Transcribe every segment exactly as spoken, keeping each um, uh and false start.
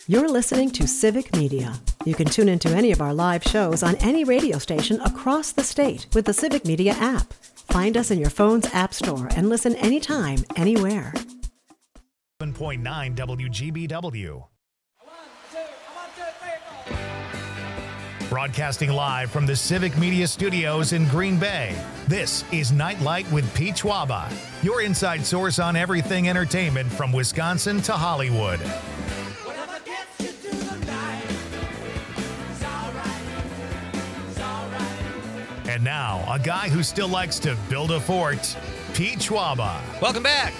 You're listening to Civic Media. You can tune into any of our live shows on any radio station across the state with the Civic Media app. Find us in your phone's app store and listen anytime, anywhere. seven point nine W G B W. Broadcasting live from the Civic Media Studios in Green Bay, this is Nightlight with Pete Schwaba, your inside source on everything entertainment from Wisconsin to Hollywood. And now, a guy who still likes to build a fort, Pete Schwaba. Welcome back.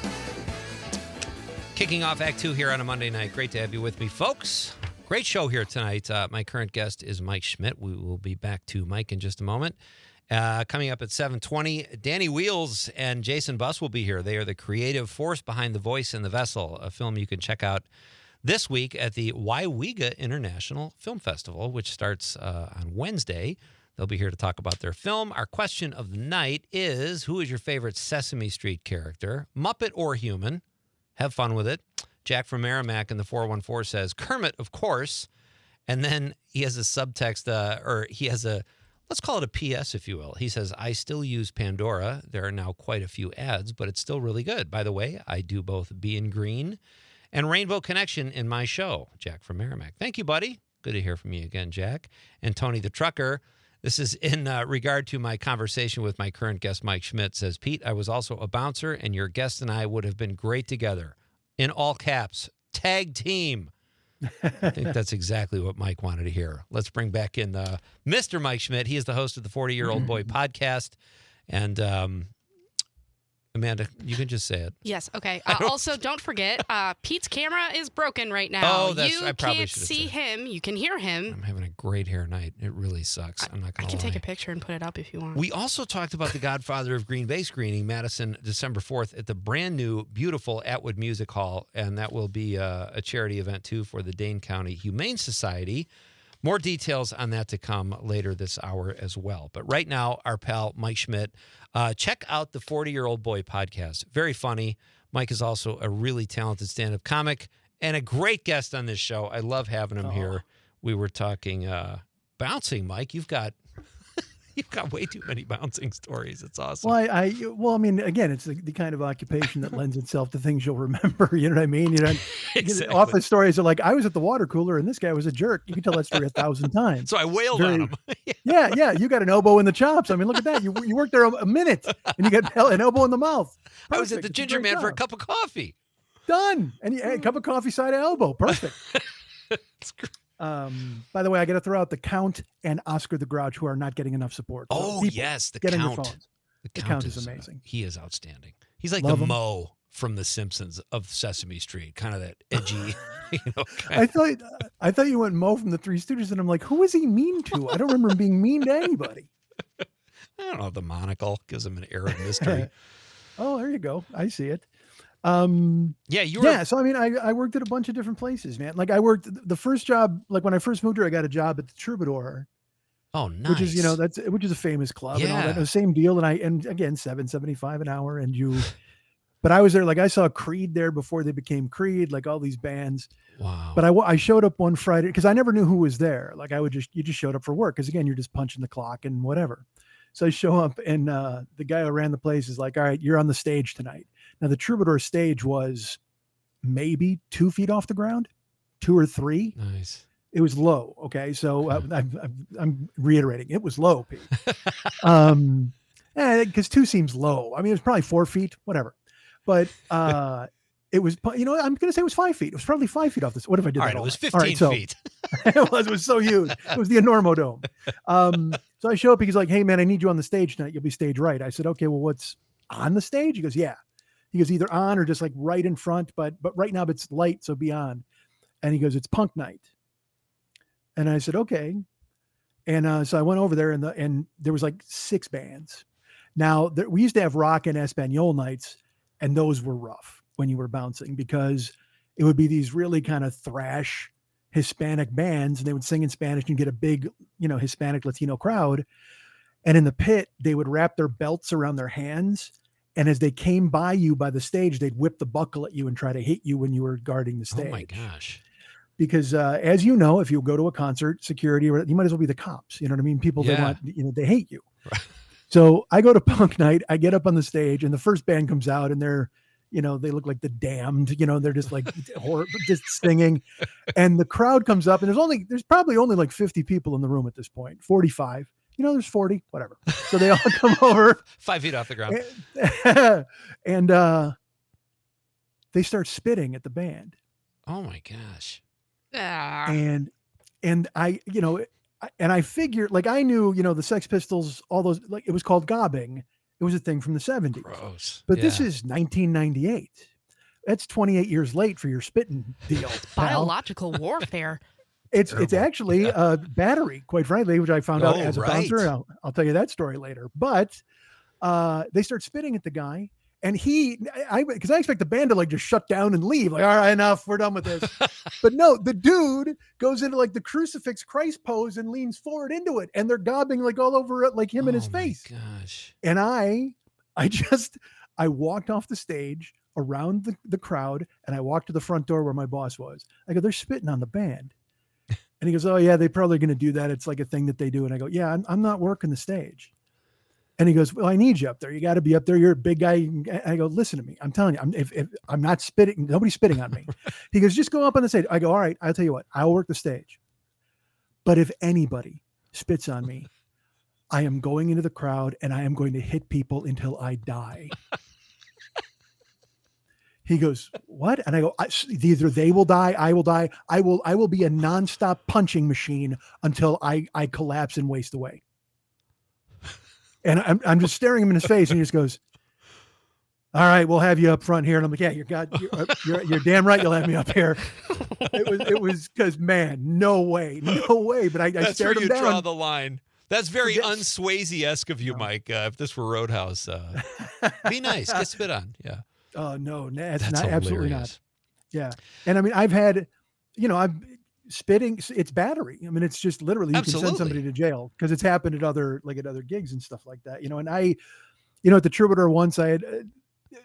Kicking off Act Two here on a Monday night. Great to have you with me, folks. Great show here tonight. Uh, my current guest is Mike Schmidt. We will be back to Mike in just a moment. Uh, coming up at seven twenty, Danny Wheels and Jason Buss will be here. They are the creative force behind The Voice in the Vessel, a film you can check out this week at the Waiwiga International Film Festival, which starts uh, on Wednesday. They'll be here to talk about their film. Our question of the night is, who is your favorite Sesame Street character, Muppet or human? Have fun with it. Jack from Merrimack in the four one four says, Kermit, of course. And then he has a subtext, uh, or he has a, let's call it a P S, if you will. He says, I still use Pandora. There are now quite a few ads, but it's still really good. By the way, I do both Being Green and Rainbow Connection in my show. Jack from Merrimack. Thank you, buddy. Good to hear from you again, Jack. And Tony the Trucker. This is in uh, regard to my conversation with my current guest, Mike Schmidt. Says, Pete, I was also a bouncer, and your guest and I would have been great together. In all caps, tag team. I think that's exactly what Mike wanted to hear. Let's bring back in uh, Mister Mike Schmidt. He is the host of the forty-Year-Old Boy podcast. And um, Amanda, you can just say it. Yes, okay. Uh, don't... Also, don't forget, uh, Pete's camera is broken right now. Oh, that's you I probably can't should have see said. him. You can hear him. I'm having a great hair night. It really sucks. I'm not I going to can lie. take a picture and put it up if you want. We also talked about The Godfather of Green Bay screening, Madison, December fourth, at the brand new, beautiful Atwood Music Hall, and that will be uh, a charity event, too, for the Dane County Humane Society. More details on that to come later this hour as well. But right now, our pal Mike Schmidt, uh, check out the forty-Year-Old Boy podcast. Very funny. Mike is also a really talented stand-up comic and a great guest on this show. I love having him oh. here. We were talking uh, bouncing, Mike. You've got you've got way too many bouncing stories. It's awesome. Well, I, I well, I mean, again, it's the, the kind of occupation that lends itself to things you'll remember. You know what I mean? You know, exactly. Office stories are like, I was at the water cooler and this guy was a jerk. You can tell that story a thousand times. So I wailed Very, on him. yeah. yeah, yeah. You got an elbow in the chops. I mean, look at that. You you worked there a minute and you got an elbow in the mouth. Perfect. I was at the Ginger Man job. for a cup of coffee. Done. And you, a cup of coffee, side of elbow. Perfect. It's great. Um, by the way, I got to throw out the Count and Oscar the Grouch, who are not getting enough support. So oh, people, yes. The get Count. on your phones. The The Count, Count is, is amazing. Uh, he is outstanding. He's like Love the him. Mo from The Simpsons of Sesame Street, kind of that edgy, you know. I thought I thought you went Mo from the Three Stooges, and I'm like, who is he mean to? I don't remember him being mean to anybody. I don't know. The monocle gives him an air of mystery. Oh, there you go. I see it. Um, yeah, you were. Yeah, so I mean, I, I worked at a bunch of different places, man. Like I worked the first job, like when I first moved here, I got a job at the Troubadour. Oh, nice. Which is, you know, that's which is a famous club yeah. and all that. The same deal. And I and again, seven seventy-five an hour. And you, but I was there. Like I saw Creed there before they became Creed. Like all these bands. Wow. But I I showed up one Friday because I never knew who was there. Like I would just you just showed up for work because again, you're just punching the clock and whatever. So I show up and uh, the guy who ran the place is like, all right, you're on the stage tonight. Now the Troubadour stage was maybe two feet off the ground, two or three. Nice. It was low. Okay. So uh, I'm, I'm, I'm reiterating. It was low, Pete. um, because two seems low. I mean, it was probably four feet, whatever. But uh, it was, you know, I'm going to say it was five feet. It was probably five feet off this. What if I did all that? Right, all it was right? fifteen right, so, feet. it was. It was so huge. It was the Enormodome. Um, so I show up. He's like, hey, man, I need you on the stage tonight. You'll be stage right. I said, okay, well, what's on the stage? He goes, yeah. He goes, either on or just like right in front. But but right now it's light, so be on. And he goes, it's punk night. And I said, okay. And uh, so I went over there and the, and there was like six bands. Now there, we used to have rock and Espanol nights, and those were rough when you were bouncing because it would be these really kind of thrash Hispanic bands, and they would sing in Spanish and get a big, you know, Hispanic Latino crowd. And in the pit, they would wrap their belts around their hands. And as they came by you by the stage, they'd whip the buckle at you and try to hit you when you were guarding the stage. Oh my gosh. because uh, as you know, if you go to a concert, security, or you might as well be the cops. You know what I mean? People, they Yeah. want, you know, they hate you. So I go to punk night, I get up on the stage, and the first band comes out, and they're, you know, they look like the Damned, you know, they're just like hor- just singing, and the crowd comes up, and there's only, there's probably only like fifty people in the room at this point, forty-five, you know, there's forty, whatever. So they all come over Five feet off the ground. and, and uh, they start spitting at the band. Oh my gosh. Ah. And, and I, you know, I- and I figured, like, I knew, you know, the Sex Pistols, all those, like, it was called gobbing. It was a thing from the seventies. Gross. But this Yeah. is nineteen ninety-eight. That's twenty-eight years late for your spitting deal. pal. Biological warfare. It's it's Terrible. actually a battery, quite frankly, which I found out Oh, as a right. bouncer. and I'll, I'll tell you that story later. But uh, they start spitting at the guy, and he, I because I expect the band to like just shut down and leave. Like, all right, enough, we're done with this. But no, the dude goes into like the crucifix Christ pose and leans forward into it, and they're gobbing like all over it, like him in his Oh my face. Gosh. And I, I just, I walked off the stage around the, the crowd, and I walked to the front door where my boss was. I go, they're spitting on the band. And he goes, oh yeah, they're probably going to do that. It's like a thing that they do. And I go, yeah, I'm, I'm not working the stage. And he goes, well, I need you up there. You got to be up there. You're a big guy. And I go, listen to me. I'm telling you, I'm, if, if I'm not spitting, nobody's spitting on me. He goes, just go up on the stage. I go, all right, I'll tell you what, I'll work the stage. But if anybody spits on me, I am going into the crowd and I am going to hit people until I die. He goes, what? And I go, I, either they will die, I will die. I will, I will be a nonstop punching machine until I, I collapse and waste away. And I'm, I'm just staring him in his face, and he just goes, all right, we'll have you up front here. And I'm like, yeah, you're God, you're, uh, you're, you're damn right. You'll have me up here. It was, it was because, man, no way, no way. But I, I That's stared where him you draw down. the line. That's very Yes. unswayze-esque of you, No. Mike. Uh, if this were Roadhouse, uh, be nice, get spit on. Yeah, Oh no, nah, it's that's not, absolutely not. hilarious. Yeah. And I mean, I've had, you know, I've spitting, it's battery. I mean, it's just literally, you can send Absolutely. somebody to jail because it's happened at other, like at other gigs and stuff like that, you know. And I, you know, at the Troubadour once, I had, uh,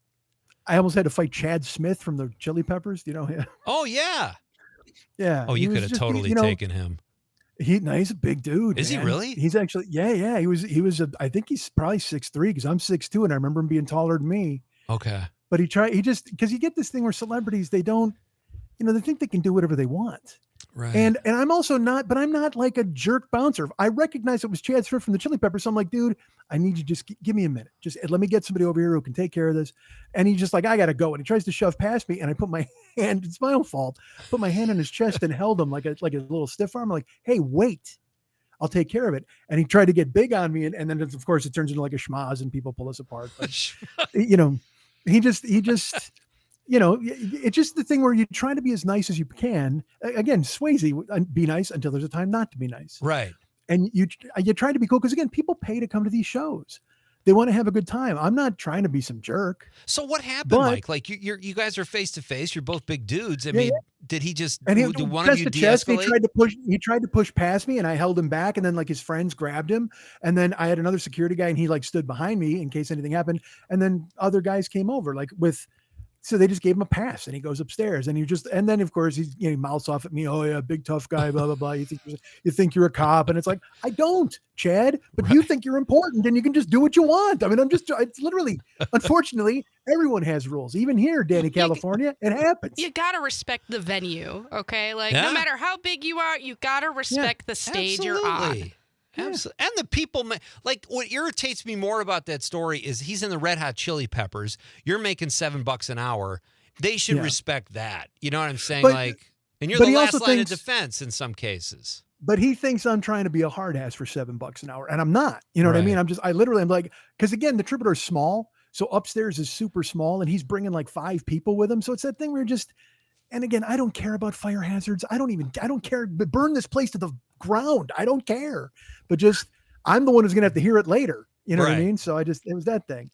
I almost had to fight Chad Smith from the Chili Peppers, you know. Yeah. Oh yeah. Yeah. Oh, he you was could have just- he- totally you know, taken him. He, no, he's a big dude. Is he man. really? He's actually, yeah, yeah. He was, he was, a, I think he's probably six three because I'm six two, and I remember him being taller than me. Okay. But he tried, he just, because you get this thing where celebrities, they don't, you know, they think they can do whatever they want. Right. And and I'm also not, but I'm not like a jerk bouncer. I recognize it was Chad Smith from the Chili Peppers. So I'm like, dude, I need you to just g- give me a minute. Just let me get somebody over here who can take care of this. And he's just like, I got to go. And he tries to shove past me. And I put my hand, it's my own fault, put my hand on his chest and held him like a, like a little stiff arm. I'm like, hey, wait, I'll take care of it. And he tried to get big on me. And, and then, of course, it turns into like a schmoz and people pull us apart. But, you know, he just, he just, you know, it's just the thing where you try to be as nice as you can. A- Again, Swayze, be nice until there's a time not to be nice. right. And you, you try to be cool. Cause again, people pay to come to these shows. They want to have a good time. I'm not trying to be some jerk. So what happened, But- Mike? Like you, you're, you guys are face to face. You're both big dudes. I Yeah, mean, did he just? And he, did one chest of you to chest, he de-escalate? tried to push, he tried to push past me and I held him back. And then like his friends grabbed him. And then I had another security guy and he like stood behind me in case anything happened. And then other guys came over like with, so they just gave him a pass and he goes upstairs and he just, and then of course he's, you know, he mouths off at me. Oh yeah, big tough guy, blah, blah, blah. You think, you're, you think you're a cop. And it's like, I don't, Chad, but you think you're important and you can just do what you want. I mean, I'm just, it's literally, unfortunately, everyone has rules. Even here, Danny, California, it happens. You gotta respect the venue, okay? Like Yeah. no matter how big you are, you gotta respect the stage you're on. Absolutely. Absolutely. And the people, ma- like, what irritates me more about that story is he's in the Red Hot Chili Peppers. You're making seven bucks an hour. They should Yeah. respect that. You know what I'm saying? But- like, and you're but the he last also line thinks- of defense in some cases. But he thinks I'm trying to be a hard ass for seven bucks an hour. And I'm not, you know what I Right. mean? I'm just, I literally, I'm like, cause again, the Troubadour is small. So upstairs is super small and he's bringing like five people with him. So it's that thing where you're just, and again, I don't care about fire hazards. I don't even, I don't care. But burn this place to the ground. I don't care. But just, I'm the one who's going to have to hear it later. You know what Right. I mean? So I just, it was that thing.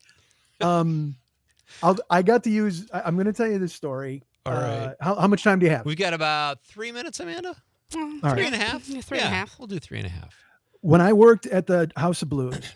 Um, I'll, I got to use, I, I'm going to tell you this story. All Uh, right. How, how much time do you have? We've got about three minutes, Amanda? Mm, All Three right. and a half? Yeah, three yeah, and a half. We'll do three and a half. When I worked at the House of Blues,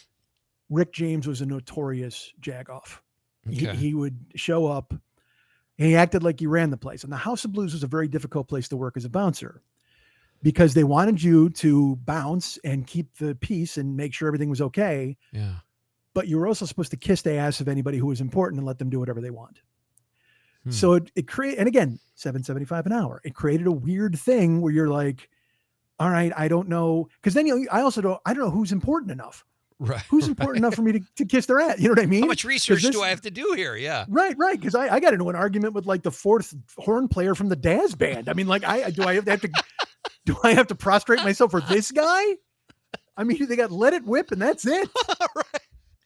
Rick James was a notorious jagoff. He, Okay. he would show up. He acted like he ran the place. And the House of Blues was a very difficult place to work as a bouncer because they wanted you to bounce and keep the peace and make sure everything was okay. Yeah. But you were also supposed to kiss the ass of anybody who was important and let them do whatever they want. Hmm. So it, it created, and again, seven seventy-five an hour. It created a weird thing where you're like, all right, I don't know. Cause then you, I also don't, I don't know who's important enough. Right. Who's right. important enough for me to, to kiss their ass? You know what I mean? How much research this, do I have to do here? Yeah. Right, right. Because I, I got into an argument with like the fourth horn player from the Daz band. I mean, like, I do I have to, have to do I have to prostrate myself for this guy? I mean, they got Let It Whip and that's it. Right.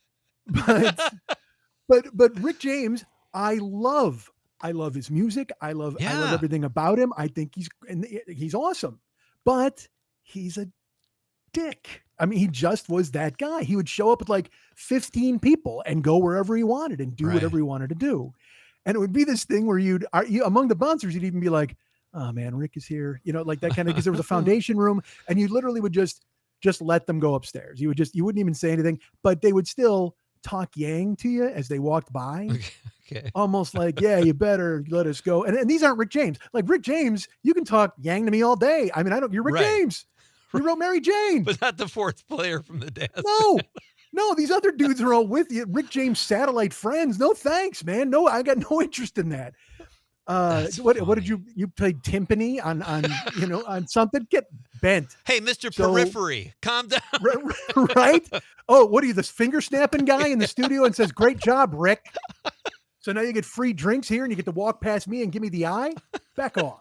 But but but Rick James, I love. I love his music. I love I love Yeah. everything about him. I think he's and he's awesome. But he's a dick. I mean, he just was that guy. He would show up with like fifteen people and go wherever he wanted and do Right. whatever he wanted to do. And it would be this thing where you'd, are you among the bouncers, you'd even be like, oh man, Rick is here. You know, like that kind of, because there was a foundation room and you literally would just, just let them go upstairs. You would just, you wouldn't even say anything, but they would still talk yang to you as they walked by. Okay. Almost like, yeah, you better let us go. And, and these aren't Rick James. Like Rick James, you can talk yang to me all day. I mean, I don't, you're Rick Right. James. You wrote Mary Jane. But not the fourth player from the Daz. No, no, these other dudes are all with you. Rick James satellite friends. No, thanks, man. No, I got no interest in that. Uh, That's what, what did funny. you, you played timpani on, on, you know, on something? Get bent. Hey, Mister So- Periphery, calm down. Right? Oh, what are you, this finger snapping guy in the studio and says, great job, Rick. So now you get free drinks here and you get to walk past me and give me the eye? Back off.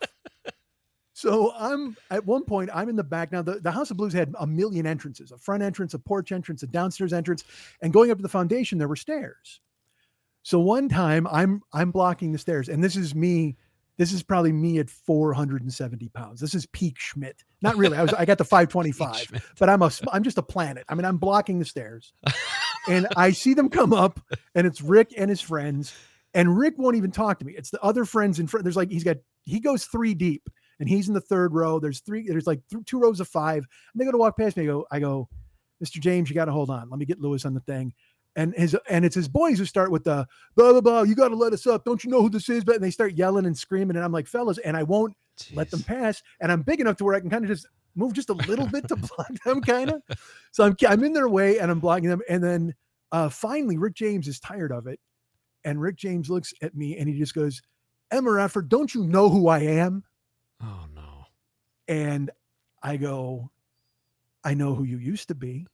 So I'm at one point, I'm in the back. Now, the, the House of Blues had a million entrances, a front entrance, a porch entrance, a downstairs entrance. And going up to the foundation, there were stairs. So one time I'm I'm blocking the stairs. And this is me. This is probably me at four hundred seventy pounds. This is peak Schmidt. Not really. I was I got to five twenty-five, but I'm a I'm just a planet. I mean, I'm blocking the stairs. And I see them come up and it's Rick and his friends. And Rick won't even talk to me. It's the other friends in front. There's like, he's got, he goes three deep and he's in the third row. There's three, there's like th- two rows of five. And they go to walk past me. I go, I go, Mister James, you got to hold on. Let me get Lewis on the thing. And his, and it's his boys who start with the blah, blah, blah. You got to let us up. Don't you know who this is? But and they start yelling and screaming. And I'm like, fellas, and I won't let them Jeez. pass. And I'm big enough to where I can kind of just move just a little bit to block them kind of. So I'm, I'm in their way and I'm blocking them. And then uh, finally Rick James is tired of it. And Rick James looks at me and he just goes, Emma Efford, don't you know who I am? Oh, no. And I go, I know who you used to be.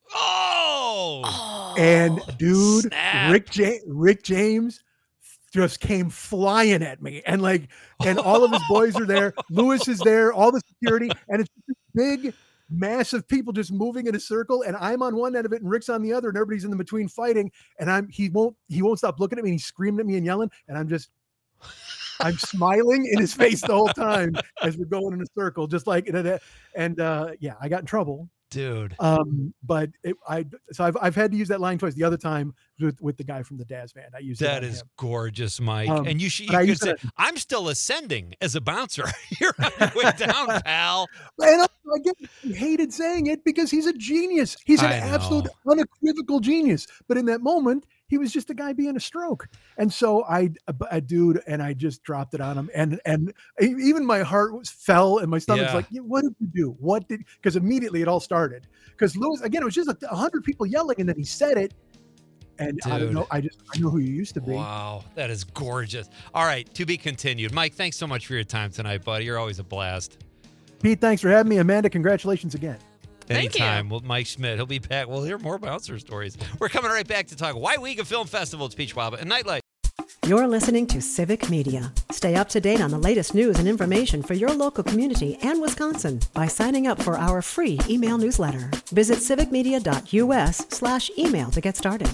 Oh! And dude, Snap. Rick ja- Rick James just came flying at me. And like, and all of his boys are there. Lewis is there, all the security. And it's this big, massive people just moving in a circle. And I'm on one end of it and Rick's on the other. And everybody's in the between fighting. And I'm, he won't, he won't stop looking at me. And he's screaming at me and yelling. And I'm just, I'm smiling in his face the whole time as we're going in a circle, just like, and uh, yeah, I got in trouble. Dude. Um, but it, I, so I've, I've had to use that line twice. The other time with, with the guy from the Daz band, I used it That on is him. gorgeous, Mike. Um, and you should, but you I could used say, it- I'm still ascending as a bouncer. You're on your way down, pal. And I, I get, he hated saying it because he's a genius. He's an I know. absolute unequivocal genius. But in that moment, he was just a guy being a stroke. And so I, a dude, and I just dropped it on him. And, and even my heart was fell and my stomach's Yeah. like, what did you do? What did, because immediately it all started. Because Lewis, again, it was just a, a hundred people yelling and then he said it. And I don't Dude. know. I just, I know who you used to be. Wow, that is gorgeous. All right, to be continued. Mike, thanks so much for your time tonight, buddy. You're always a blast. Pete, thanks for having me. Amanda, congratulations again. Thank you. Anytime with Mike Schmidt. He'll be back. We'll hear more bouncer stories. We're coming right back to talk White Week of Film Festival. It's Peach Waba and Nightlight. You're listening to Civic Media. Stay up to date on the latest news and information for your local community and Wisconsin by signing up for our free email newsletter. Visit civicmedia.us slash email to get started.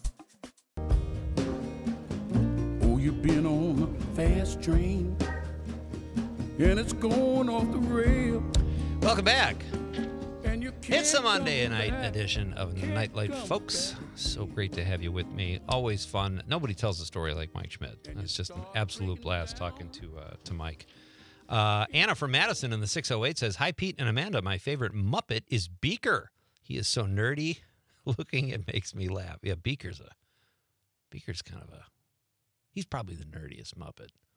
Oh, you've been on a fast train, and it's going off the rail. Welcome back. And you can't It's the Monday come night back. edition of Nightlight, come folks. So great to have you with me. Always fun. Nobody tells a story like Mike Schmidt. It's just an absolute blast talking to uh, to Mike. Uh, Anna from Madison in the six oh eight says, "Hi, Pete and Amanda. My favorite Muppet is Beaker. He is so nerdy looking, it makes me laugh." Yeah, Beaker's a Beaker's kind of a. He's probably the nerdiest Muppet.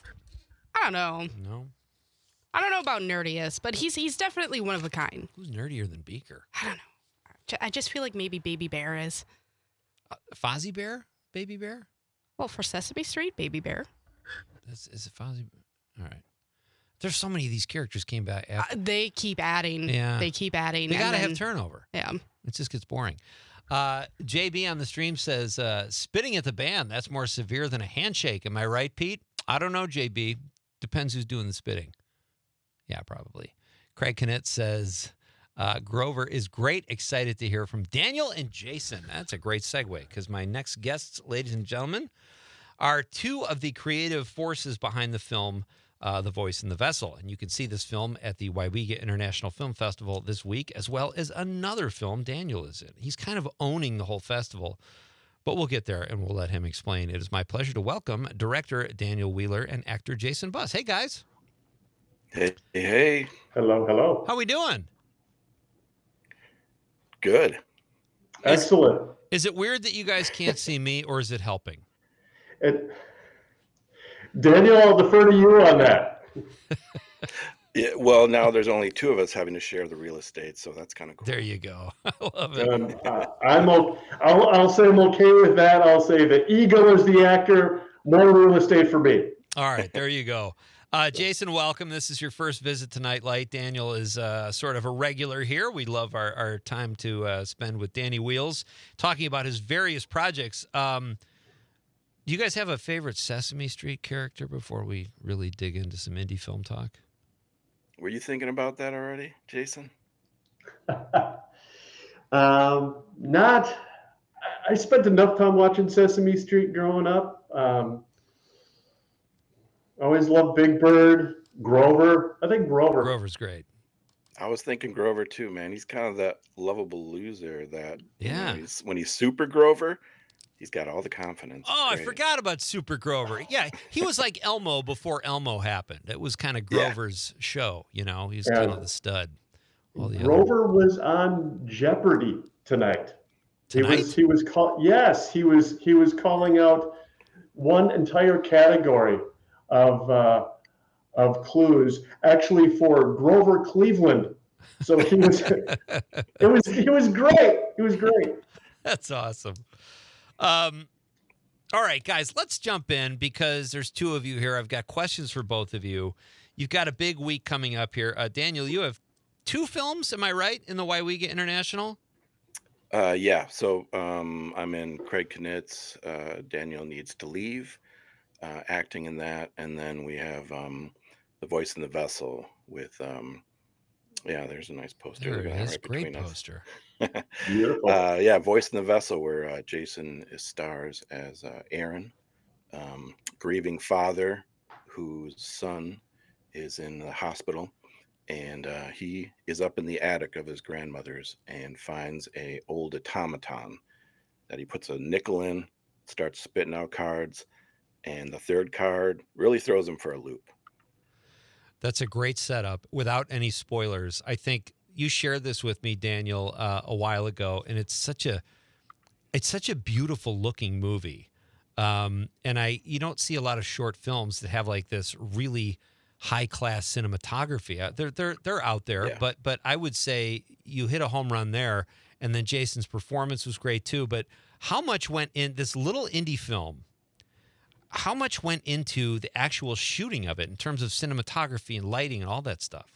I don't know. No. I don't know about nerdiest, but he's he's definitely one of a kind. Who's nerdier than Beaker? I don't know. J- I just feel like maybe Baby Bear is. Uh, Fozzie Bear? Baby Bear? Well, for Sesame Street, Baby Bear. That's, is it Fozzie? All right. There's so many of these characters came back after. Uh, they keep adding. Yeah. They keep adding. They and got to then- have turnover. Yeah. It just gets boring. Uh, J B on the stream says, uh, spitting at the band, that's more severe than a handshake. Am I right, Pete? I don't know, J B. Depends who's doing the spitting. Yeah, probably. Craig Knett says, uh, Grover is great. Excited to hear from Daniel and Jason. That's a great segue because my next guests, ladies and gentlemen, are two of the creative forces behind the film Uh, The Voice in the Vessel. And you can see this film at the Waiwiga International Film Festival this week, as well as another film Daniel is in. He's kind of owning the whole festival, but we'll get there and we'll let him explain. It is my pleasure to welcome director Daniel Wheeler and actor Jason Buss. Hey, guys. Hey, hey. Hello, hello. How we doing? Good. Excellent. Is it weird that you guys can't see me, or is it helping? It, Daniel, I'll defer to you on that. Yeah, well, now there's only two of us having to share the real estate, so that's kind of cool. There you go. I love it. Um, uh, I'm o- I'll, I'll say I'm okay with that. I'll say the ego is the actor, more real estate for me. All right, there you go. Uh, Jason, welcome. This is your first visit to Nightlight. Daniel is uh, sort of a regular here. We love our, our time to uh, spend with Danny Wheels, talking about his various projects. Um, do you guys have a favorite Sesame Street character before we really dig into some indie film talk? Were you thinking about that already, Jason? um, not. I- I spent enough time watching Sesame Street growing up. Um, always loved Big Bird, Grover. I think Grover. Grover's great. I was thinking Grover too, man. He's kind of that lovable loser that, you know, Yeah. he's, when he's super Grover, he's got all the confidence. Oh, I Great. forgot about Super Grover. Yeah, he was like Elmo before Elmo happened. It was kind of Yeah. Grover's show, you know. He's Yeah. kind of the stud. All the other- Grover was on Jeopardy tonight. Tonight? He was he was call yes, he was he was calling out one entire category of uh, of clues actually for Grover Cleveland. So he was it was he was great. He was great. That's awesome. Um, all right, guys, let's jump in because there's two of you here. I've got questions for both of you. You've got a big week coming up here. Uh, Daniel, you have two films, am I right, in the Waiwiga International? Uh, yeah, so um, I'm in Craig Knitt's uh, Daniel Needs to Leave, uh, acting in that. And then we have um, The Voice in the Vessel with, um, yeah, there's a nice poster. There of it that is. right Great between us. poster. Beautiful. Uh, yeah, Voice in the Vessel, where uh, Jason is stars as uh, Aaron, um, grieving father whose son is in the hospital, and uh, he is up in the attic of his grandmother's and finds a old automaton that he puts a nickel in, starts spitting out cards, and the third card really throws him for a loop. That's a great setup without any spoilers. I think you shared this with me, Daniel, uh, a while ago, and it's such a it's such a beautiful looking movie. Um, and I you don't see a lot of short films that have like this really high class cinematography. Uh, They're they're they're out there, Yeah. but but I would say you hit a home run there. And then Jason's performance was great too. But how much went in this little indie film? How much went into the actual shooting of it in terms of cinematography and lighting and all that stuff?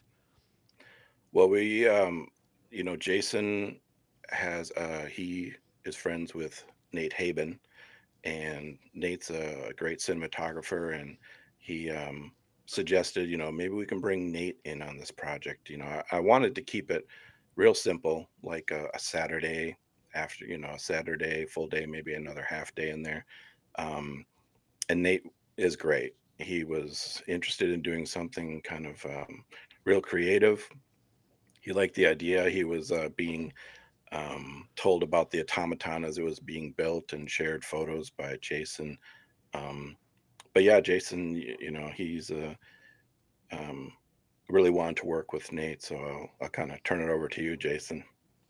Well, we, um, you know, Jason has, uh, he is friends with Nate Haben, and Nate's a great cinematographer, and he um, suggested, you know, maybe we can bring Nate in on this project. You know, I, I wanted to keep it real simple, like a, a Saturday after, you know, a Saturday, full day, maybe another half day in there. Um, and Nate is great. He was interested in doing something kind of um, real creative. He liked the idea. He was uh, being um, told about the automaton as it was being built and shared photos by Jason. Um, but yeah, Jason, you, you know, he's uh, um, really wanted to work with Nate. So I'll, I'll kind of turn it over to you, Jason.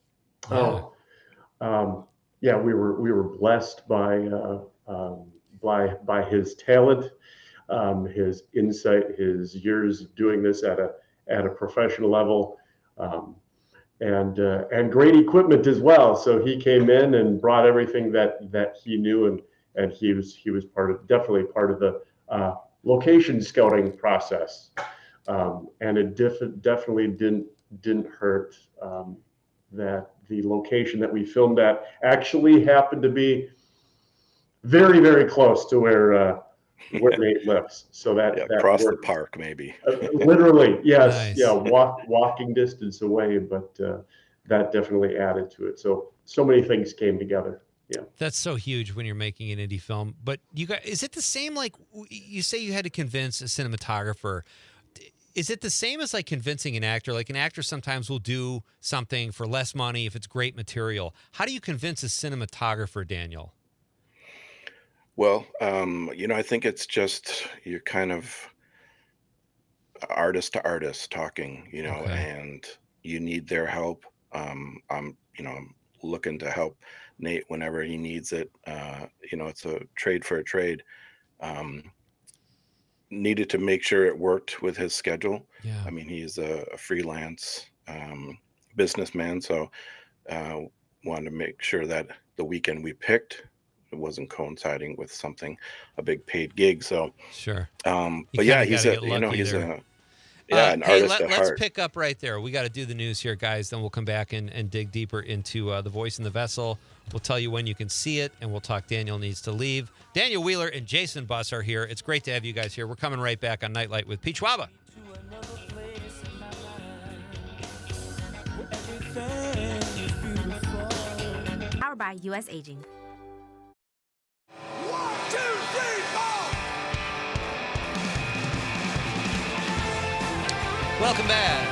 Oh, um, yeah, we were we were blessed by uh, um, by by his talent. um, his insight, his years of doing this at a at a professional level, um, and uh, and great equipment as well. So he came in and brought everything that that he knew, and and he was he was part of definitely part of the uh, location scouting process, um, and it def- definitely didn't didn't hurt um, that the location that we filmed at actually happened to be very very close to where uh, where Nate lives. So that, Yeah, that across the worked. park, maybe. Uh, literally, yes, Nice. yeah, walk walking distance away, but uh, that definitely added to it. So so many things came together. Yeah. That's so huge when you're making an indie film. But you got, is it the same? Like you say, you had to convince a cinematographer. Is it the same as like convincing an actor? Like an actor sometimes will do something for less money if it's great material. How do you convince a cinematographer, Daniel? Well, um, you know, I think it's just you're kind of artist to artist talking, you know, Okay. and you need their help. Um, I'm, you know, I'm looking to help Nate whenever he needs it. Uh, you know, it's a trade for a trade. Um, needed to make sure it worked with his schedule. Yeah. I mean, he's a, a freelance um, businessman, so uh, wanted to make sure that the weekend we picked it wasn't coinciding with something, a big paid gig. So, Sure. um, You but yeah, kinda he's gotta a, get you know, lucky he's there. a, yeah, Uh, an hey, artist let, at let's heart. pick up right there. We got to do the news here, guys. Then we'll come back and, and dig deeper into uh, The Voice in the Vessel. We'll tell you when you can see it, and we'll talk Daniel Needs to Leave. Daniel Wheeler and Jason Buss are here. It's great to have you guys here. We're coming right back on Nightlight with Pete Schwaba. Powered by U S Aging. Welcome back.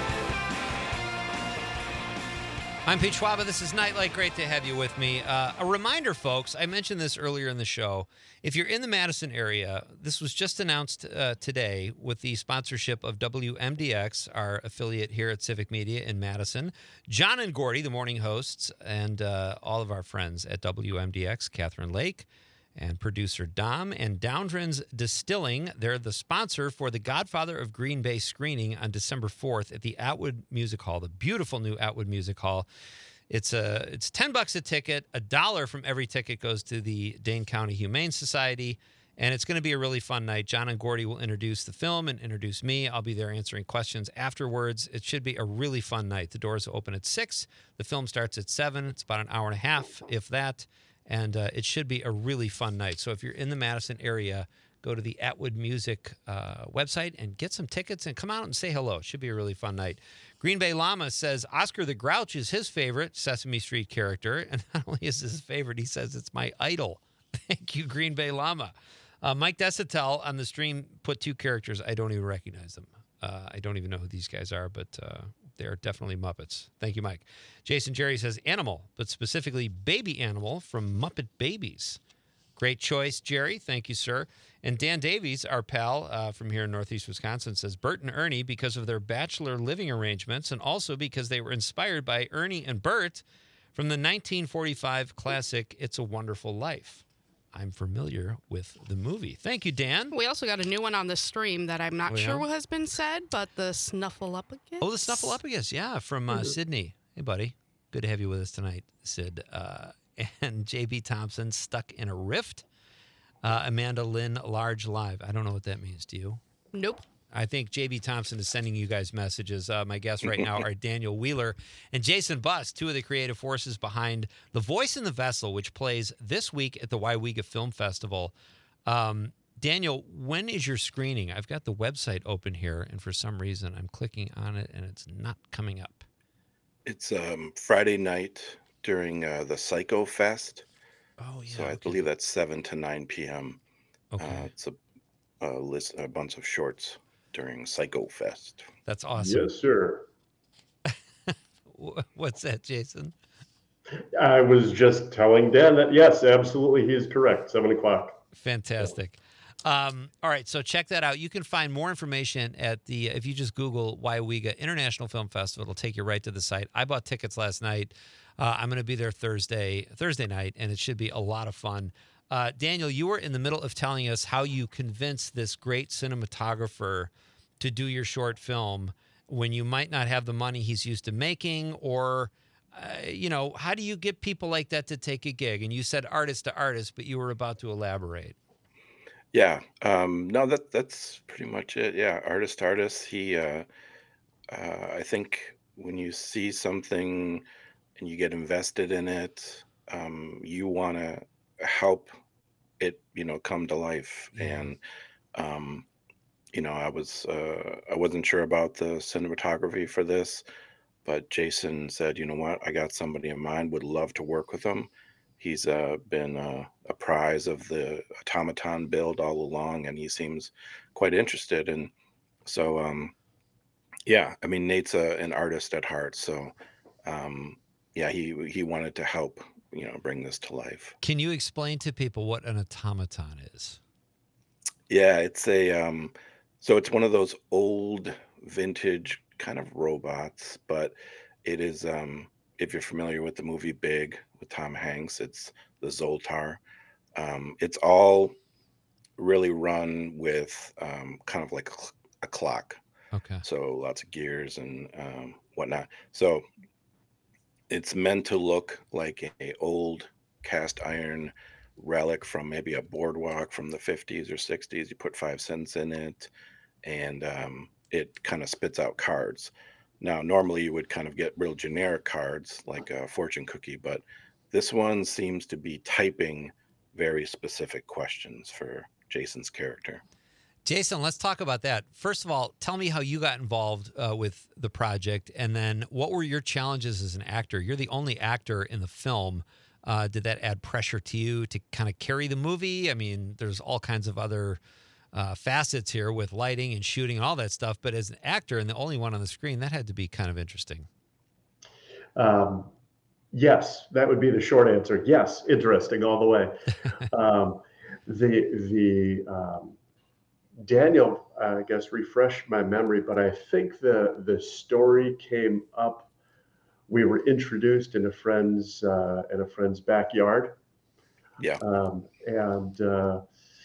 I'm Pete Schwaba. This is Nightlight. Great to have you with me. Uh, a reminder, folks, I mentioned this earlier in the show. If you're in the Madison area, this was just announced uh, today with the sponsorship of W M D X, our affiliate here at Civic Media in Madison. John and Gordy, the morning hosts, and uh, all of our friends at W M D X, Catherine Lake, and producer Dom and Downdren's Distilling. They're the sponsor for the Godfather of Green Bay screening on December fourth at the Atwood Music Hall, the beautiful new Atwood Music Hall. It's a it's ten bucks a ticket. A dollar from every ticket goes to the Dane County Humane Society, and it's going to be a really fun night. John and Gordy will introduce the film and introduce me. I'll be there answering questions afterwards. It should be a really fun night. The doors open at six. The film starts at seven. It's about an hour and a half, if that. And uh, it should be a really fun night. So if you're in the Madison area, go to the Atwood Music uh, website and get some tickets and come out and say hello. It should be a really fun night. Green Bay Llama says Oscar the Grouch is his favorite Sesame Street character. And not only is his favorite, he says it's my idol. Thank you, Green Bay Llama. Uh, Mike Desatel on the stream put two characters. I don't even recognize them. Uh, I don't even know who these guys are, but uh, they're definitely Muppets. Thank you, Mike. Jason Jerry says Animal, but specifically Baby Animal from Muppet Babies. Great choice, Jerry. Thank you, sir. And Dan Davies, our pal uh, from here in Northeast Wisconsin, says Bert and Ernie because of their bachelor living arrangements and also because they were inspired by Ernie and Bert from the nineteen forty-five classic It's a Wonderful Life. I'm familiar with the movie. Thank you, Dan. We also got a new one on the stream that I'm not Oh, yeah? sure what has been said, but the Snuffleupagus. Oh, the Snuffleupagus, yeah, from uh, Sydney. Hey, buddy. Good to have you with us tonight, Sid. Uh, and J B Thompson, Stuck in a Rift. Uh, Amanda Lynn, Large Live. I don't know what that means. Do you? Nope. I think J B Thompson is sending you guys messages. Uh, my guests right now are Daniel Wheeler and Jason Buss, two of the creative forces behind The Voice in the Vessel, which plays this week at the Waiwiga Film Festival. Um, Daniel, when is your screening? I've got the website open here, and for some reason I'm clicking on it, and it's not coming up. It's um, Friday night during uh, the Psycho Fest. Oh, yeah. So I okay. believe that's seven to nine p.m. Okay. Uh, it's a, a list, a bunch of shorts during Psycho Fest. That's awesome. Yes, sir. What's that, Jason? I was just telling Dan that, yes, absolutely, he is correct. Seven o'clock. Fantastic. Um, all right, so check that out. You can find more information at the, if you just Google Waiwiga International Film Festival, it'll take you right to the site. I bought tickets last night. Uh, I'm going to be there Thursday, Thursday night, and it should be a lot of fun. Uh, Daniel, you were in the middle of telling us how you convinced this great cinematographer to do your short film when you might not have the money he's used to making, or, uh, you know, how do you get people like that to take a gig? And you said artist to artist, but you were about to elaborate. Yeah. Um, no, that that's pretty much it. Yeah, artist, artist. He, uh, uh, I think when you see something and you get invested in it, um, you want to help it, you know, come to life. Yeah. And um, you know, I was uh, I wasn't sure about the cinematography for this, but Jason said, you know what, I got somebody in mind. Would love to work with him. He's uh, been uh, a prize of the automaton build all along, and he seems quite interested. And so, um, yeah, I mean, Nate's a, an artist at heart, so um, yeah, he he wanted to help, you know, bring this to life. Can you explain to people what an automaton is? Yeah, it's a um, so it's one of those old vintage kind of robots, but it is um, if you're familiar with the movie Big with Tom Hanks, it's the Zoltar. Um, it's all really run with um, kind of like a, cl- a clock. Okay. So lots of gears and um, whatnot. So it's meant to look like a old cast iron relic from maybe a boardwalk from the fifties or sixties. You put five cents in it, and um, it kind of spits out cards. Now, normally you would kind of get real generic cards like a fortune cookie, but this one seems to be typing very specific questions for Jason's character. Jason, let's talk about that. First of all, tell me how you got involved uh, with the project, and then what were your challenges as an actor? You're the only actor in the film. Uh, did that add pressure to you to kind of carry the movie? I mean, there's all kinds of other uh, facets here with lighting and shooting and all that stuff, but as an actor and the only one on the screen, that had to be kind of interesting. Um, yes, that would be the short answer. Yes, interesting all the way. um, the the um, Daniel, uh, I guess, refreshed my memory, but I think the the story came up. We were introduced in a friend's uh, in a friend's backyard. Yeah. Um, and uh,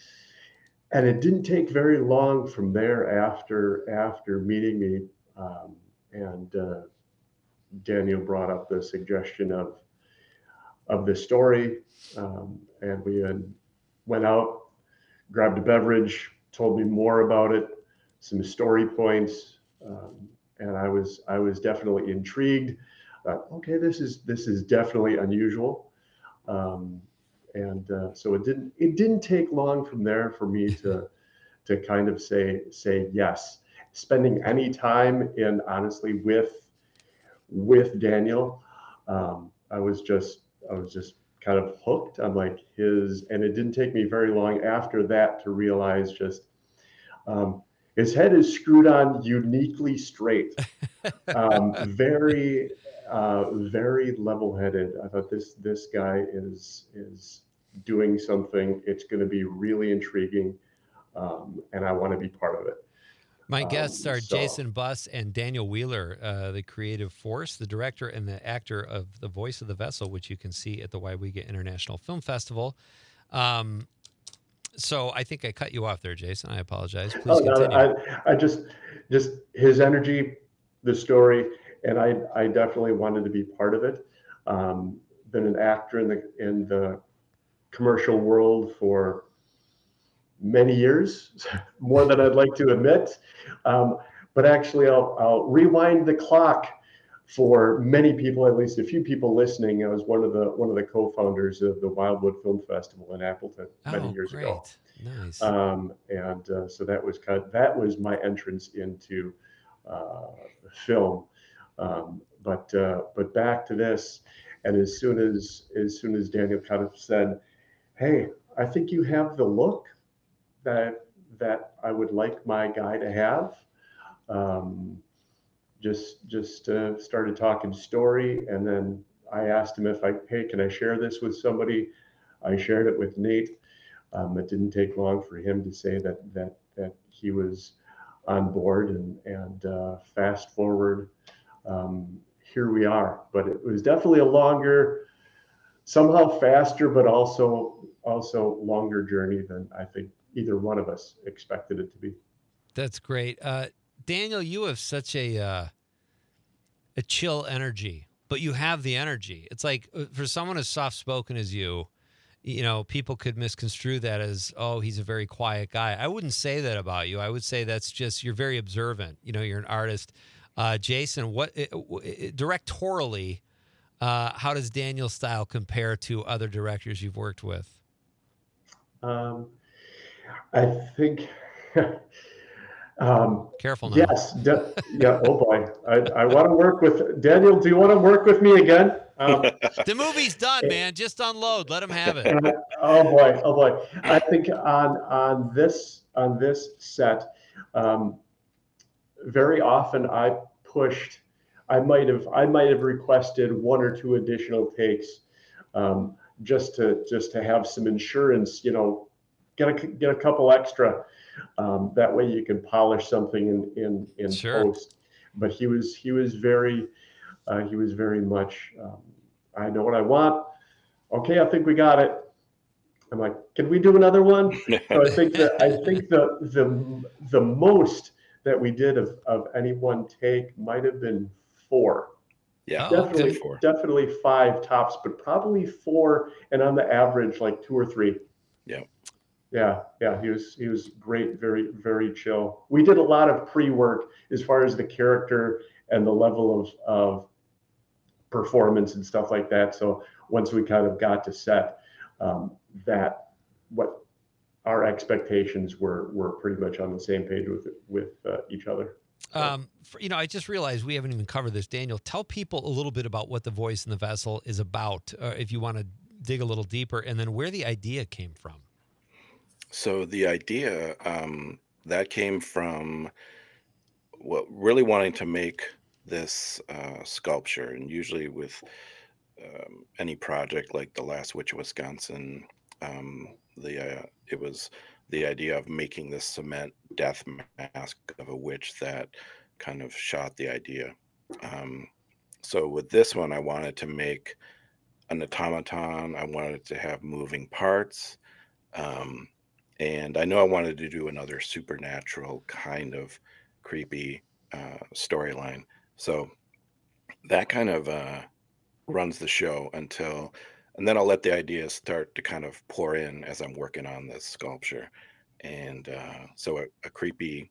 and it didn't take very long from there after after meeting me, um, and uh, Daniel brought up the suggestion of of the story, um, and we had went out, grabbed a beverage, told me more about it, some story points, um, and I was I was definitely intrigued. Uh, okay, this is this is definitely unusual, um, and uh, so it didn't it didn't take long from there for me to to kind of say say yes. Spending any time in honestly with with Daniel, um, I was just I was just kind of hooked on like his, and it didn't take me very long after that to realize just um, his head is screwed on uniquely straight, um, very uh, very level-headed. I thought this this guy is is doing something. It's going to be really intriguing, um, and I want to be part of it. My guests Um, are so- Jason Buss and Daniel Wheeler, uh, the creative force, the director and the actor of The Voice of the Vessel, which you can see at the Waiwiga International Film Festival. Um, so I think I cut you off there, Jason. I apologize. Please Oh, no, continue. I, I just, just his energy, the story, and I, I definitely wanted to be part of it. Um, been an actor in the in the commercial world for many years, more than I'd like to admit. Um, but actually, I'll, I'll rewind the clock for many people, at least a few people listening. I was one of the one of the co-founders of the Wildwood Film Festival in Appleton many Oh, years great. ago. Nice. Um, and uh, so that was kind of, that was my entrance into uh, film. Um, but uh, but back to this, and as soon as as soon as Daniel kind of said, "Hey, I think you have the look that that I would like my guy to have," um, just just uh, started talking story, and then I asked him if I, hey, can I share this with somebody? I shared it with Nate. Um, it didn't take long for him to say that that that he was on board, and and uh, fast forward, um, here we are. But it was definitely a longer somehow faster, but also also longer journey than I think either one of us expected it to be. That's great. Uh, Daniel, you have such a uh, a chill energy, but you have the energy. It's like uh, for someone as soft-spoken as you, you know, people could misconstrue that as, oh, he's a very quiet guy. I wouldn't say that about you. I would say that's just, you're very observant. You know, you're an artist. Uh, Jason, what it, it, directorially, uh, how does Daniel's style compare to other directors you've worked with? Um, I think... Um, Careful now. Yes. De- yeah. Oh boy. I, I want to work with Daniel. Do you want to work with me again? Um, the movie's done, man. Just unload. Let him have it. oh boy. Oh boy. I think on on this on this set, um, very often I pushed. I might have I might have requested one or two additional takes, um, just to just to have some insurance. You know, get a get a couple extra. Um, that way you can polish something in in, in sure. post. But he was he was very uh, he was very much. Um, I know what I want. Okay, I think we got it. I'm like, can we do another one? So I think that I think the the the most that we did of, of any one take might have been four. Yeah, definitely okay. four. Definitely five tops, but probably four, and on the average like two or three. Yeah. Yeah, yeah, he was he was great, very very chill. We did a lot of pre-work as far as the character and the level of of performance and stuff like that. So once we kind of got to set, um, that what our expectations were were pretty much on the same page with with uh, each other. So. Um, for, you know, I just realized we haven't even covered this. Daniel, tell people a little bit about what The Voice in the Vessel is about, uh, if you want to dig a little deeper, and then where the idea came from. So the idea um, that came from what really wanting to make this uh, sculpture, and usually with um, any project like The Last Witch of Wisconsin, um, the uh, it was the idea of making this cement death mask of a witch that kind of shot the idea. Um, so with this one, I wanted to make an automaton. I wanted to have moving parts. Um, And I know I wanted to do another supernatural kind of creepy uh, storyline. So that kind of uh, runs the show until, and then I'll let the ideas start to kind of pour in as I'm working on this sculpture. And uh, so a, a creepy,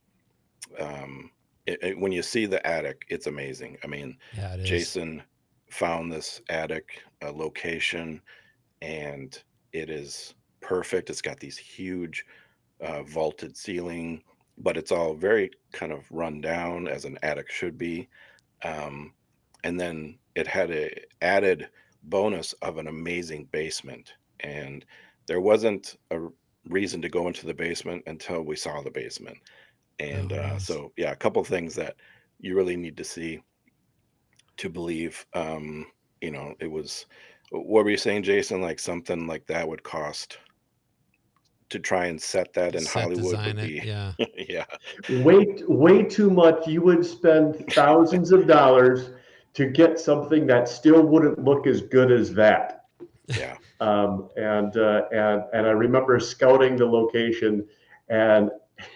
um, it, it, when you see the attic, it's amazing. I mean, yeah, it is. Jason found this attic uh, location, and it is perfect. It's got these huge uh, vaulted ceiling, but it's all very kind of run down as an attic should be. Um, and then it had a added bonus of an amazing basement. And there wasn't a reason to go into the basement until we saw the basement. And Oh, uh, nice. so, yeah, a couple things that you really need to see to believe. Um, you know, it was, what were you saying, Jason? Like something like that would cost to try and set that in Set Hollywood design would it, be, yeah. yeah, Way way too much. You would spend thousands of dollars to get something that still wouldn't look as good as that. yeah. Um, and uh, and and I remember scouting the location, and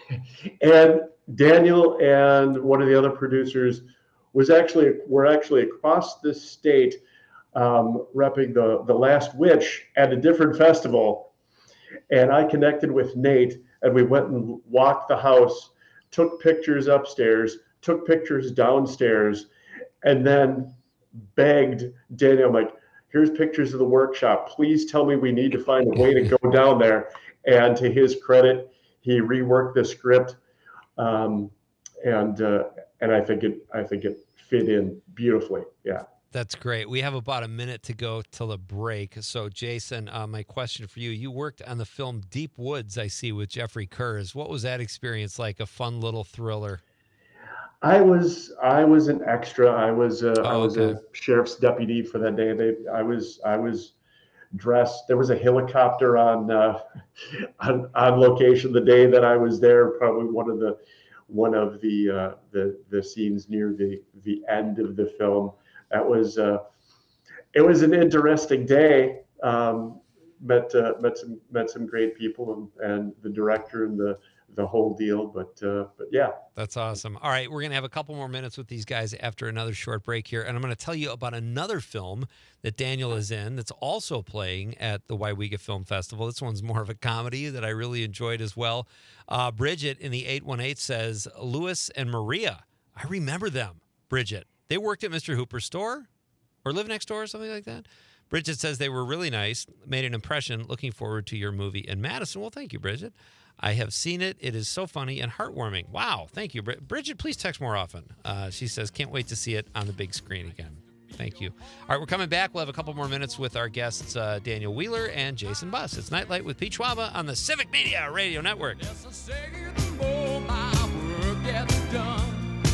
and Daniel and one of the other producers was actually were actually across the state, um, repping the the Last Witch at a different festival. And I connected with Nate, and we went and walked the house, took pictures upstairs, took pictures downstairs, and then begged Daniel, I'm like, here's pictures of the workshop. Please tell me we need to find a way to go down there. And to his credit, he reworked the script, um, and uh, and I think it I think it fit in beautifully. Yeah. That's great. We have about a minute to go till the break. So, Jason, uh, my question for you, you worked on the film Deep Woods, I see, with Jeffrey Kurz. What was that experience like? A fun little thriller? I was I was an extra. I was uh, I Oh, was okay. a sheriff's deputy for that day. They, I was I was dressed. There was a helicopter on, uh, on on location the day that I was there. Probably one of the one of the uh, the the scenes near the the end of the film. That was uh, it was an interesting day. um, met uh, met some met some great people and, and the director and the the whole deal. But uh, but yeah, that's awesome. All right, we're gonna have a couple more minutes with these guys after another short break here, and I'm gonna tell you about another film that Daniel is in that's also playing at the Waiwega Film Festival. This one's more of a comedy that I really enjoyed as well. Uh, Bridget in the eight one eight says, Louis and Maria. I remember them, Bridget. They worked at Mister Hooper's store or lived next door or something like that. Bridget says they were really nice, made an impression. Looking forward to your movie in Madison. Well, thank you, Bridget. I have seen it. It is so funny and heartwarming. Wow, thank you, Brid- Bridget. Please text more often. Uh, she says, can't wait to see it on the big screen again. Thank you. All right, we're coming back. We'll have a couple more minutes with our guests, uh, Daniel Wheeler and Jason Buss. It's Nightlight with Pete Schwaba on the Civic Media Radio Network. Yes, I say the more my work gets done.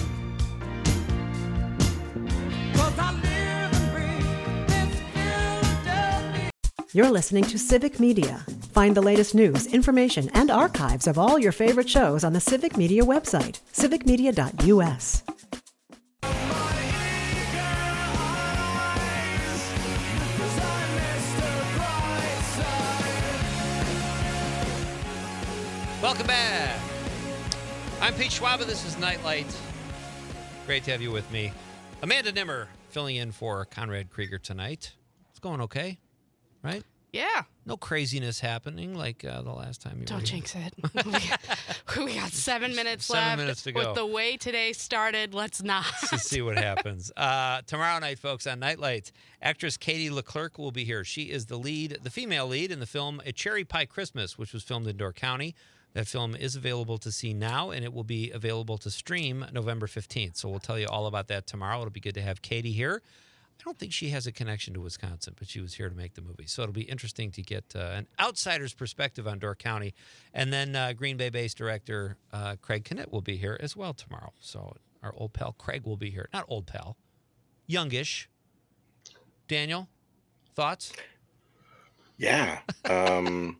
'Cause I live and breathe this Philadelphia. You're listening to Civic Media. Find the latest news, information, and archives of all your favorite shows on the Civic Media website, civic media dot u s. Welcome back. I'm Pete Schwaba. This is Nightlight. Great to have you with me. Amanda Nimmer filling in for Conrad Krieger tonight. It's going okay, right? Yeah. No craziness happening like uh, the last time you Don't were here. jinx it. we, got, we got seven minutes Seven left. minutes to go. With the way today started, let's not. To see what happens. Uh, tomorrow night, folks, on Nightlight, actress Katie Leclerc will be here. She is the lead, the female lead in the film A Cherry Pie Christmas, which was filmed in Door County. That film is available to see now, and it will be available to stream November fifteenth. So we'll tell you all about that tomorrow. It'll be good to have Katie here. I don't think she has a connection to Wisconsin, but she was here to make the movie. So it'll be interesting to get uh, an outsider's perspective on Door County. And then uh, Green Bay-based director uh, Craig Knitt will be here as well tomorrow. So our old pal Craig will be here. Not old pal, youngish. Daniel, thoughts? Yeah. Um,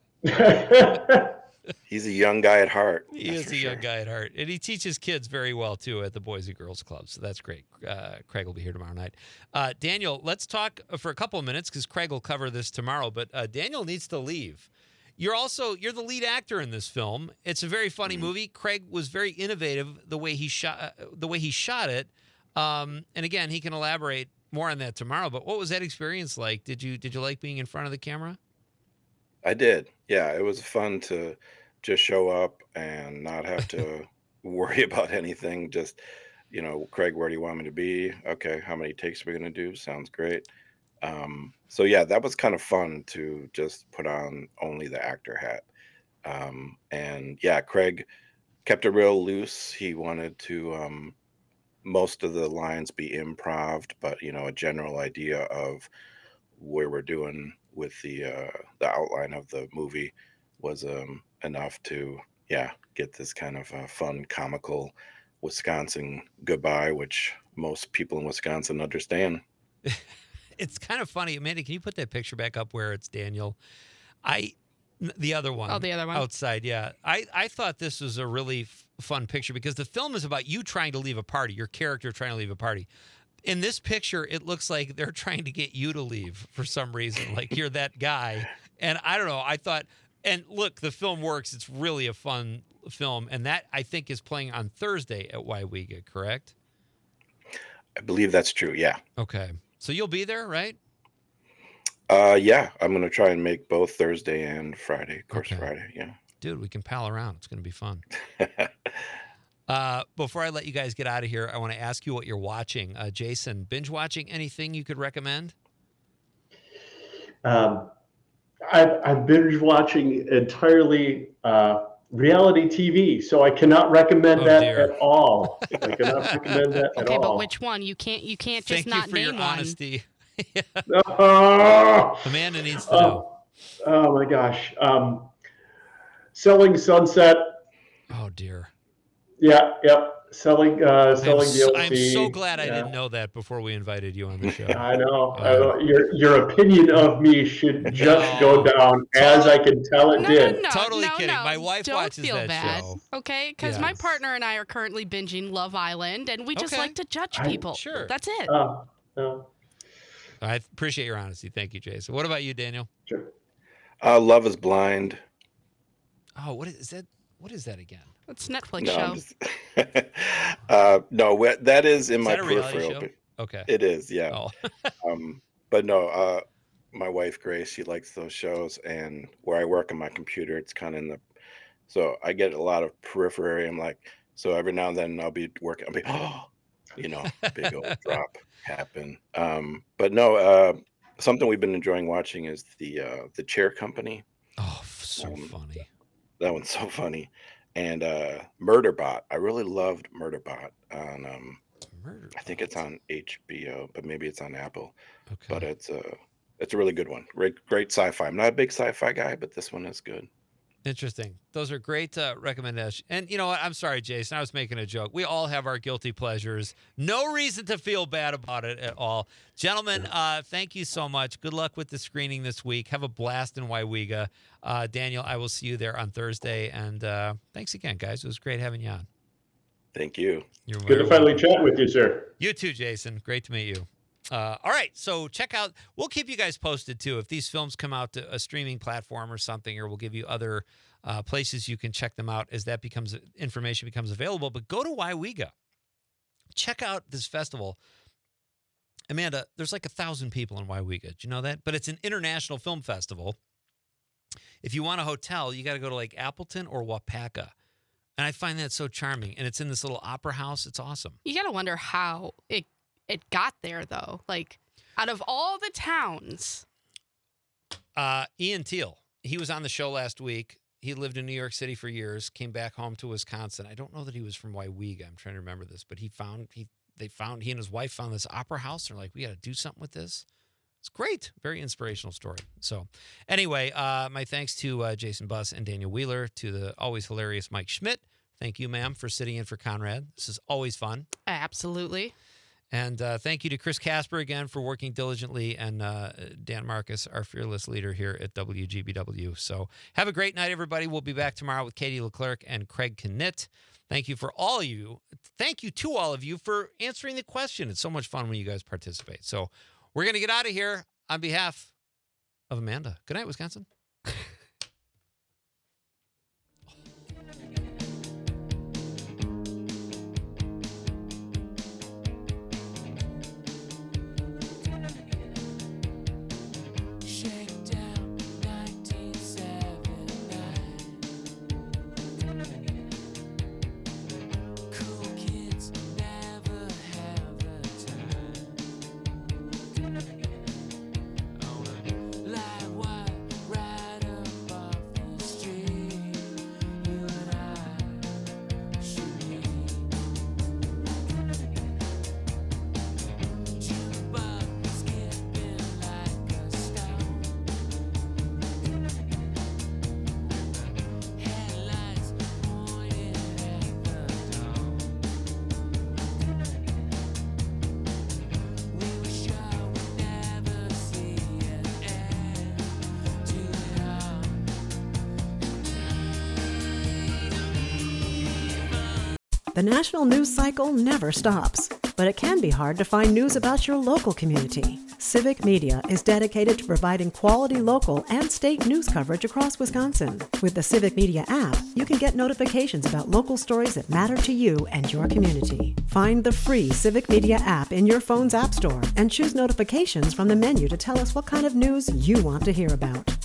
he's a young guy at heart. He is a young guy at heart. And he teaches kids very well, too, at the Boys and Girls Club. So that's great. Uh, Craig will be here tomorrow night. Uh, Daniel, let's talk for a couple of minutes because Craig will cover this tomorrow. But uh, Daniel needs to leave. You're also, you're the lead actor in this film. It's a very funny mm-hmm. movie. Craig was very innovative the way he shot, uh, the way he shot it. Um, and again, he can elaborate more on that tomorrow. But what was that experience like? Did you, did you like being in front of the camera? I did. Yeah, it was fun to just show up and not have to worry about anything. Just, you know, Craig, where do you want me to be? Okay, how many takes are we going to do? Sounds great. Um, so, yeah, that was kind of fun to just put on only the actor hat. Um, and, yeah, Craig kept it real loose. He wanted to um, most of the lines be improv, but, you know, a general idea of where we're doing with the uh, the outline of the movie was um, enough to, yeah, get this kind of uh, fun, comical Wisconsin goodbye, which most people in Wisconsin understand. It's kind of funny. Amanda, can you put that picture back up where it's Daniel? I, the other one. Oh, the other one. Outside, yeah. I, I thought this was a really f- fun picture because the film is about you trying to leave a party, your character trying to leave a party. In this picture, it looks like they're trying to get you to leave for some reason. Like you're that guy. And I don't know. I thought, and look, the film works. It's really a fun film. And that, I think, is playing on Thursday at Waiwega, correct? I believe that's true. Yeah. Okay. So you'll be there, right? Uh, yeah. I'm going to try and make both Thursday and Friday. Of course, okay. Friday. Yeah. Dude, we can pal around. It's going to be fun. Uh, before I let you guys get out of here, I want to ask you what you're watching. Uh, Jason, binge watching anything you could recommend? Um, I've, I've binge watching entirely uh, reality T V, so I cannot recommend oh, that dear. at all. I cannot recommend that at okay, all. but which one? You can't. You can't just Thank not you for name your one. honesty. yeah. Oh, Amanda needs to oh, know. Oh my gosh, um, Selling Sunset. Oh dear. Yeah, yep. Selling, uh, selling I'm D L C. I'm so glad I yeah. didn't know that before we invited you on the show. I know. Uh, I know. Your your opinion of me should just go down as I can tell it no, did. No, no, totally no, kidding. no. My wife Don't watches feel that bad, show. Okay, because Yeah. my partner and I are currently binging Love Island, and we just Okay. like to judge I- people. Sure. That's it. Oh, no. I appreciate your honesty. Thank you, Jason. What about you, Daniel? Sure. Uh, Love is Blind. Oh, what is, is that? What is that again? It's a Netflix No, show. I'm just- uh, no, wh- that is in Is my that a reality peripheral. show? but Okay. It is, yeah. Oh. um, but no, uh, my wife Grace, she likes those shows, and where I work on my computer, it's kind of in the. So I get a lot of periphery. I'm like, so every now and then I'll be working. I'll be, oh, you know, big old drop happen. Um, but no, uh, something we've been enjoying watching is the uh, the Chair Company. Oh, so Um, funny. That one's so funny. And uh, Murderbot. I really loved Murderbot on. Um, Murder. I think it's on H B O, but maybe it's on Apple. Okay. But it's a it's a really good one. Great great sci-fi. I'm not a big sci-fi guy, but this one is good. Interesting. Those are great uh, recommendations. And you know what? I'm sorry, Jason. I was making a joke. We all have our guilty pleasures. No reason to feel bad about it at all. Gentlemen, uh, thank you so much. Good luck with the screening this week. Have a blast in Waiwiga. Uh, Daniel, I will see you there on Thursday. And uh, thanks again, guys. It was great having you on. Thank you. You're Good very to finally welcome. chat with you, sir. You too, Jason. Great to meet you. Uh, all right, so check out. We'll keep you guys posted too if these films come out to a streaming platform or something, or we'll give you other uh, places you can check them out as that becomes information becomes available. But go to Waiwiga, check out this festival. Amanda, there's like a thousand people in Waiwiga. Did you know that? But it's an international film festival. If you want a hotel, you got to go to like Appleton or Wapaka. And I find that so charming. And it's in this little opera house. It's awesome. You gotta wonder how it it got there though. Like out of all the towns. Uh, Ian Teal, he was on the show last week. He lived in New York City for years, came back home to Wisconsin. I don't know that he was from Waiwiga. I'm trying to remember this, but he found he they found he and his wife found this opera house. They're like, we got to do something with this. It's great. Very inspirational story. So anyway, uh, my thanks to uh, Jason Buss and Daniel Wheeler, to the always hilarious Mike Schmidt. Thank you, ma'am, for sitting in for Conrad. This is always fun. Absolutely. And uh, thank you to Chris Casper again for working diligently, and uh, Dan Marcus, our fearless leader here at W G B W. So have a great night, everybody. We'll be back tomorrow with Katie Leclerc and Craig Knit. Thank you for all of you. Thank you to all of you for answering the question. It's so much fun when you guys participate. So we're going to get out of here on behalf of Amanda. Good night, Wisconsin. The national news cycle never stops, but it can be hard to find news about your local community. Civic Media is dedicated to providing quality local and state news coverage across Wisconsin. With the Civic Media app, you can get notifications about local stories that matter to you and your community. Find the free Civic Media app in your phone's app store and choose notifications from the menu to tell us what kind of news you want to hear about.